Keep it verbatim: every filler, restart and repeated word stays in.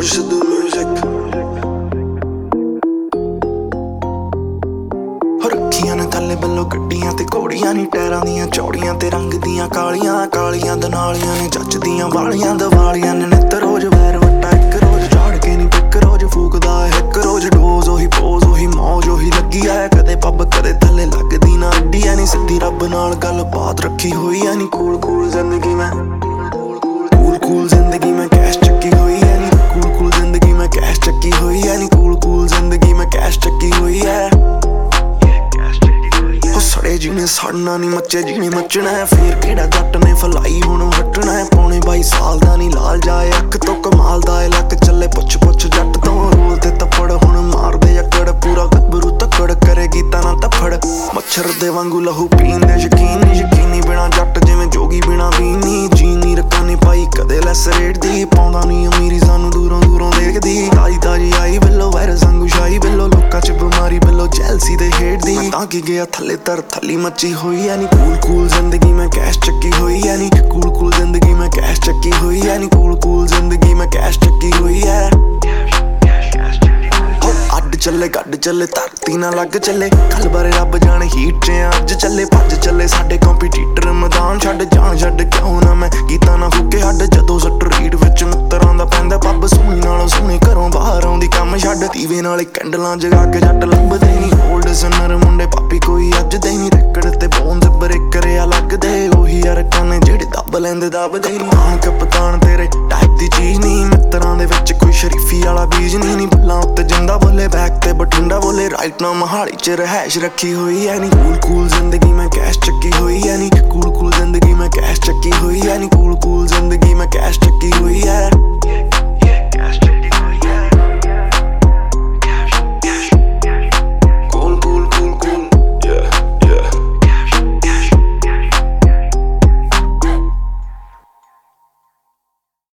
Murshid music ਰੱਖੀਆਂ ਨੇ ਥੱਲੇ ਬੱਲੋ ਗੱਡੀਆਂ ਤੇ ਘੋੜੀਆਂ ਨੀ ਟਾਇਰਾਂ ਦੀਆਂ ਚੌੜੀਆਂ ਤੇ ਰੰਗ ਦੀਆਂ ਕਾਲੀਆਂ ਕਾਲੀਆਂ ਦਨਾਲੀਆਂ ਨੇ ਜੱਚਦੀਆਂ ਵਾਲੀਆਂ ਦਵਾਲੀਆਂ ਨੇ ਨਿੱਤ ਰੋਜ਼ ਵੈਰ ਵੱਟਾ ਇੱਕ ਰੋਜ਼ ਝਾੜ ਕੇ ਨੀ ਪਿੱਕ ਰੋਜ਼ ਫੂਕਦਾ ਇੱਕ ਰੋਜ਼ ਡੋਜ਼ ਉਹੀ ਪੋਜ਼ ਉਹੀ ਮੌਜ ਉਹੀ ਲੱਗੀ ਆ ਕਦੇ ਪੱਬ ਕਦੇ ਥੱਲੇ ਲੱਗਦੀ ਨਾ ਅੱਡੀ ਐ ਨੀ ਸਿੱਧੀ ਰੱਬ ਨਾਲ ਗੱਲ ਬਾਤ ਰੱਖੀ ਹੋਈ ਐ ਨੀ ਕੂਲ ਕੂਲ ਜ਼ਿੰਦਗੀ ਮੈਂ ਕੂਲ ਕੂਲ ਜ਼ਿੰਦਗੀ ਮੈਂ ਕੈਸ਼ ਚੱਕੀ ਹੋਈ ਐ ਨੀ ਕੂਲ ਕੂਲ ਜ਼ਿੰਦਗੀ ਮੈਂ ਕੈਸ਼ ਚੱਕੀ ਹੋਈ ਐ ਨੀ ਕੂਲ ਕੂਲ ਜ਼ਿੰਦਗੀ ਮੈਂ ਕੈਸ਼ ਚੱਕੀ ਹੋਈ ਐ ਸੜੇ ਜੀਣੇ ਸੜਨਾ ਨੀ ਮੱਚੇ ਜੀਣੇ ਮੱਚਣਾ ਹੈ ਫੇਰ ਕਿਹੜਾ ਜੱਟ ਨੇ ਫਲਾਈ ਹੁਣ ਹਟਣਾ ਹੈ ਪੌਣੇ ਬਾਈ ਸਾਲ ਦਾ ਨੀ ਲਾਲ ਜਾਏ ਅੱਖ ਤੋਂ ਕਮਾਲ ਦਾ ਲੱਕ ਚੱਲੇ ਪੁੱਛ ਪੁੱਛ ਜੱਟ ਤੋਂ ਰੋਲ ਤੇ ਤੱਪੜ ਹੁਣ ਮਾਰਦੇ ਅਕੜ ਪੂਰਾ ਗੱਭਰੂ ਤੱਕੜ ਕਰੇਗੀ ਤਾਂ ਨਾ ਤੱਫੜ ਮੱਛਰ ਦੇ ਵਾਂਗੂ ਲਹੂ ਪੀਂਦੇ ਯਕੀਨ ਨੀ ਯਕੀਨੀ ਬਿਨਾ ਜੱਟ ਜਿਵੇਂ ਜੋਗੀ ਬਿਨਾ ਵੀਨੀ ਜੀਨੀ ਰਕਾਨੀ ਪਾਈ ਕਦੇ ਲੈਸ ਰੇਟ ਦੀ ਪਾਉਂਦਾ ਨੀ ਅਮੀਰੀ ਸਾਨੂੰ ਦੂਰੋਂ ਦੂਰੋਂ ਦੇਖਦੀ ਤਾਜੀ ਤਾਜੀ ਆਈ ਬਿੱਲੋ ਵਾਇਰਸ ਵਾਂਗੂ ਸ਼ਾਈ ਬਿੱਲੋ ਲੋਕਾਂ ਚ ਬਿਮਾਰੀ ਬਿੱਲੋ ਜੈਲਸੀ ਦੇ ਹੇਟ ਦੀ ਤਾਂ ਕੀ ਗਿਆ ਥੱਲੇ ਤਰ ਥੱਲੀ ਮੱਚੀ ਹੋਈ ਐ ਨੀ ਕੂਲ ਕੂਲ ਜ਼ਿੰਦਗੀ ਮੈਂ ਕੈਸ਼ ਚੱਕੀ ਹੋਈ ਐ ਨੀ ਕੂਲ ਕੂਲ ਜ਼ਿੰਦਗੀ ਮੈਂ ਕੈਸ਼ ਚੱਕੀ ਹੋਈ ਐ ਨੀ ਕੂਲ ਕੂਲ ਜ਼ਿੰਦਗੀ ਮੈਂ ਕੈਸ਼ ਚੱਕੀ ਹੋਈ ਐ ਅੱਡ ਚੱਲੇ ਗੱਡ ਚੱਲੇ ਧਰਤੀ ਨਾ ਲੱਗ ਚੱਲੇ ਕੱਲ ਬਾਰੇ ਰੱਬ ਜਾਣੇ ਹੀਟ ਚ ਅੱਜ ਚੱਲੇ ਭੱਜ ਚੱਲੇ ਸਾਡੇ ਕੰਪੀਟੀਟਰ ਮੈਦਾਨ ਛੱਡ ਜਾਣ ਛੱਡ ਕਿਉਂ ਨਾ ਮੈਂ ਗੀਤਾਂ ਨਾ ਫੁੱਕੇ ਹੱਡ ਜਦੋਂ ਸੱਟ ਰੀਡ ਵਿੱਚ ਮਿੱਤਰਾਂ ਦਾ ਪੈਂਦਾ ਪੱਬ ਸੋਹਣੀ ਨਾਲੋਂ ਸੋਹਣੀ ਘਰੋਂ ਬਾਹਰ ਆਉਂਦੀ ਕੰਮ ਛੱਡ ਦੀਵੇ ਨਾਲੇ ਕੈਂਡਲਾਂ ਜਗਾ ਕੇ ਜੱਟ ਲੱਭਦੇ ਨੀ ਓਲਡ ਸਨਰ ਮੁੰਡੇ ਪਾਪੀ ਕੋਈ ਅੱਜ ਦੇ ਨੀ ਰੈਕੜ ਤੇ ਬੋਨਸ ਬ੍ਰੇਕ ਕਰਿਆ ਲੱਗਦੇ ਉਹੀ ਅਰਕਾਂ ਨੇ ਜਿਹੜੇ ਦੱਬ ਲੈਂਦੇ ਦੱਬਦੇ ਨੀ ਹਾਂ ਕਪਤਾਨ ਤੇਰੇ ਟਾਈਪ ਦੀ ਚੀਜ਼ ਨੀ ਮਿੱਤਰਾਂ ਦੇ ਵਿੱਚ ਕੋਈ ਸ਼ਰੀਫੀ ਵਾਲਾ ਬੀਜ ਨੀ ਨੀ ਬੱਲਾਂ ਉੱਤੇ ਜਿੰਦਾ ਬੋਲੇ ਬੈਕ ਤੇ ਬਠਿੰਡਾ ਬੋਲੇ ਰਾਈਟ ਨਾ ਮਹਾਲੀ ਚ ਰਹਿਸ਼ ਰੱਖੀ ਹੋਈ ਐ ਨੀ ਕੂਲ ਕੂਲ ਜ਼ਿੰਦਗੀ ਮੈਂ ਕੈਸ਼ ਚੱਕੀ ਹੋਈ ਐ ਨੀ ਕੂਲ ਕੂਲ ਜ਼ਿੰਦਗੀ ਮੈਂ ਕੈਸ਼ ਚੱਕੀ ਹੋਈ ਐ ਨੀ